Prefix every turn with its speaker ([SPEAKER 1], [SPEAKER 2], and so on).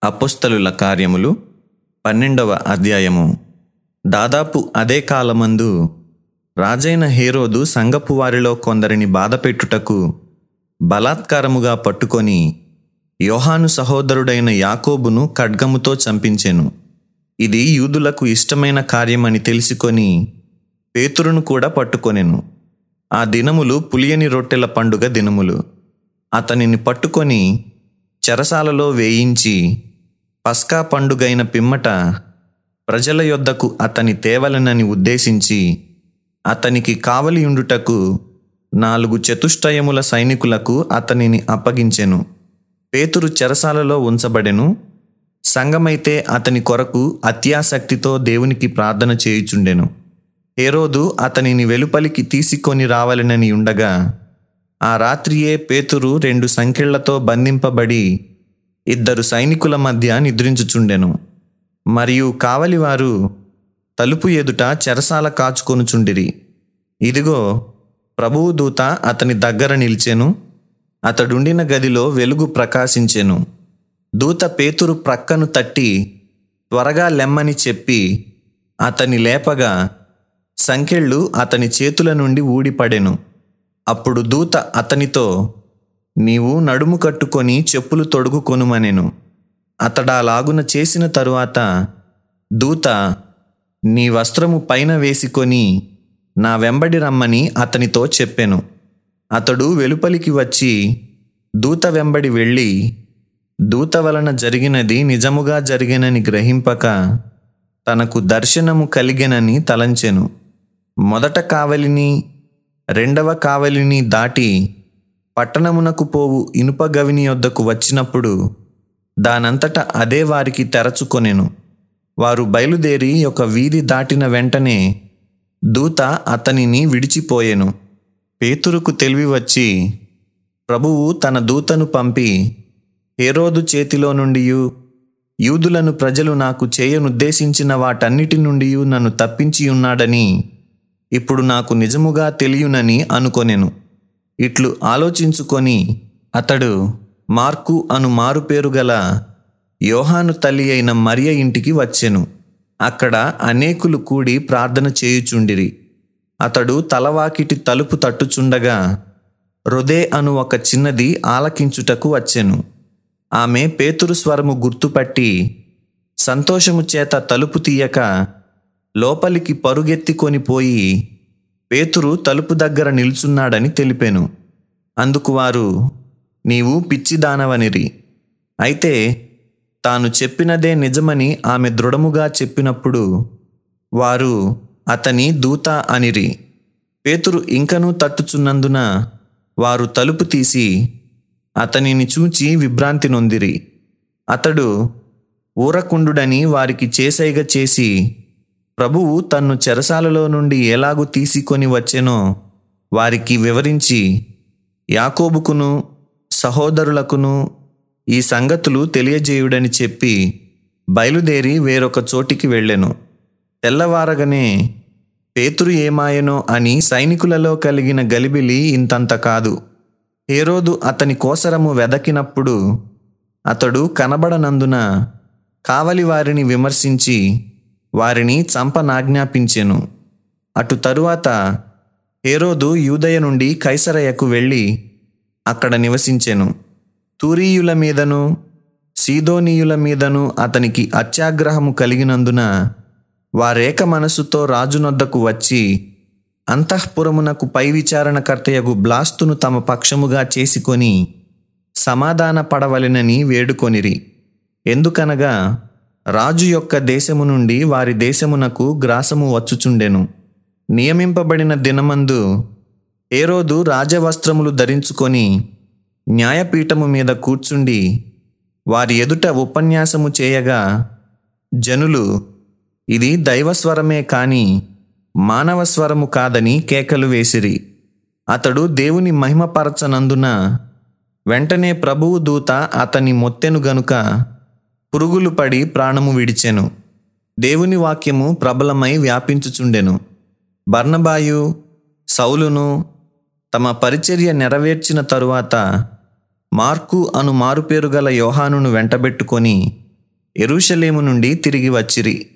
[SPEAKER 1] అపోస్తలుల కార్యములు 12వ అధ్యాయము. దాదాపు అదే కాలమందు రాజైన హేరోదు సంఘపు వారిలో కొందరిని బాధపెట్టుటకు బలాత్కారముగా పట్టుకొని యోహాను సహోదరుడైన యాకోబును ఖడ్గముతో చంపించెను. ఇది యూదులకు ఇష్టమైన కార్యమని తెలుసుకొని పేతురును కూడా పట్టుకొనెను. ఆ దినములు పులియని రొట్టెల పండుగ దినములు. అతనిని పట్టుకొని చెరసాలలో వేయించి పస్కా పండుగైన పిమ్మట ప్రజల యొద్దకు అతని తేవలనని ఉద్దేశించి అతనికి కావలియుండుటకు 4 చతుష్టయముల సైనికులకు అతనిని అప్పగించెను. పేతురు చెరసాలలో ఉంచబడెను. సంఘమైతే అతని కొరకు అత్యాసక్తితో దేవునికి ప్రార్థన చేయుచుండెను. హేరోదు అతనిని వెలుపలికి తీసుకొని రావాలనని ఉండగా ఆ రాత్రియే పేతురు 2 సంకెళ్లతో బంధింపబడి 2 సైనికుల మధ్య నిద్రించుచుండెను. మరియు కావలివారు తలుపు ఎదుట చెరసాల కాచుకొనుచుండిరి. ఇదిగో, ప్రభువు దూత అతని దగ్గర నిలిచెను. అతడుండిన గదిలో వెలుగు ప్రకాశించెను. దూత పేతురు ప్రక్కను తట్టి త్వరగా లెమ్మని చెప్పి అతని లేపగా సంకెళ్ళు అతని చేతుల నుండి ఊడిపడెను. అప్పుడు దూత అతనితో, నీవు నడుము కట్టుకొని చెప్పులు తొడుగుకొనుమనెను. అతడాలాగున చేసిన తరువాత దూత, నీ వస్త్రము పైన వేసుకొని నా వెంబడి రమ్మని అతనితో చెప్పెను. అతడు వెలుపలికి వచ్చి దూత వెంబడి వెళ్ళి దూత వలన జరిగినది నిజముగా జరిగెనని గ్రహింపక తనకు దర్శనము కలిగెనని తలంచెను. మొదట కావలిని, 2వ కావలిని దాటి పట్టణమునకు పోవు ఇనుప గవిని యొద్దకు వచ్చినప్పుడు దానంతట అదే వారికి తెరచుకొనెను. వారు బయలుదేరి ఒక వీధి దాటిన వెంటనే దూత అతనిని విడిచిపోయెను. పేతురుకు తెలివి వచ్చి ప్రభువు తన దూతను పంపి హేరోదు చేతిలో నుండియు యూదులను ప్రజలు నాకు చేయనుద్దేశించిన వాటన్నిటి నుండి నన్ను తప్పించి ఉన్నాడని ఇప్పుడు నాకు నిజముగా తెలియునని అనుకొనెను. ఇట్లు ఆలోచించుకొని అతడు మార్కు అను మారుపేరు గల యోహాను తల్లి అయిన మరియ ఇంటికి వచ్చెను. అక్కడ అనేకులు కూడి ప్రార్థన చేయుచుండిరి. అతడు తలవాకిటి తలుపు తట్టుచుండగా రొదే అను ఒక చిన్నది ఆలకించుటకు వచ్చెను. ఆమె పేతురు స్వరము గుర్తుపట్టి సంతోషము చేత తలుపు తీయక లోపలికి పరుగెత్తికొని పోయి పేతురు తలుపు దగ్గర నిల్చున్నాడని తెలిపెను. అందుకు వారు, నీవు పిచ్చిదానవనిరి. అయితే తాను చెప్పినదే నిజమని ఆమె దృఢముగా చెప్పినప్పుడు వారు అతని దూత అనిరి. పేతురు ఇంకనూ తట్టుచున్నందున వారు తలుపు తీసి అతనిని చూచి విభ్రాంతి నొందిరి. అతడు ఊరకుండుడని వారికి చేసైగ చేసి ప్రభువు తన్ను చెరసాలలో నుండి ఎలాగూ తీసుకొని వచ్చెనో వారికి వివరించి యాకోబుకును సహోదరులకును ఈ సంగతులు తెలియజేయుడని చెప్పి బయలుదేరి వేరొక చోటికి వెళ్ళెను. తెల్లవారగనే పేతురు ఏమాయనో అని సైనికులలో కలిగిన గలిబిలి ఇంతంత కాదు. హేరోదు అతని కోసరము వెదకినప్పుడు అతడు కనబడనందున కావలి వారిని విమర్శించి వారిని చంపనాజ్ఞాపించెను. అటు తరువాత హేరోదు యూదయ నుండి కైసరయకు వెళ్ళి అక్కడ నివసించెను. తూరీయుల మీదను సీదోనీయుల మీదను అతనికి అత్యాగ్రహము కలిగినందున వారేక మనసుతో రాజునొద్దకు వచ్చి అంతఃపురమునకు పై విచారణకర్తయగు బ్లాస్తును తమ పక్షముగా చేసుకొని సమాధాన పడవలెనని వేడుకొనిరి. ఎందుకనగా రాజు యొక్క దేశము నుండి వారి దేశమునకు గ్రాసము వచ్చుచుండెను. నియమింపబడిన దినమందు హేరోదు రాజవస్త్రములు ధరించుకొని న్యాయపీఠము మీద కూర్చుండి వారి ఎదుట ఉపన్యాసము చేయగా జనులు ఇది దైవస్వరమే కాని మానవ స్వరము కాదని కేకలు వేసిరి. అతడు దేవుని మహిమపరచనందున వెంటనే ప్రభువు దూత అతని మొత్తెను గనుక పురుగులు పడి ప్రాణము విడిచెను. దేవుని వాక్యము ప్రబలమై వ్యాపించుచుండెను. బర్నబాయు సౌలును తమ పరిచర్య నెరవేర్చిన తరువాత మార్కు అను మారుపేరు గల యోహానును వెంటబెట్టుకొని యెరూషలేము నుండి తిరిగి వచ్చిరి.